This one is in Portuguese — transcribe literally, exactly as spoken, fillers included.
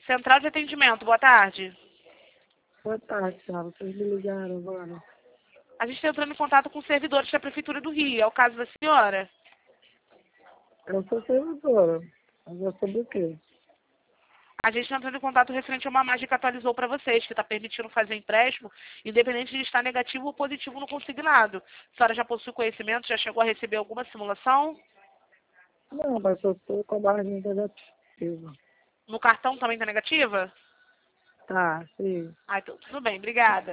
Central de atendimento, boa tarde. Boa tarde, senhora. Vocês me ligaram agora. A gente está entrando em contato com os servidores da Prefeitura do Rio. É o caso da senhora? Eu sou servidora. Mas é sobre o quê? A gente está entrando em contato referente a uma mágica que atualizou para vocês, que está permitindo fazer empréstimo, independente de estar negativo ou positivo no consignado. A senhora já possui conhecimento? Já chegou a receber alguma simulação? Não, mas eu estou com a margem negativa. No cartão também está negativa? Tá, sim. Ah, então tudo bem. Obrigada.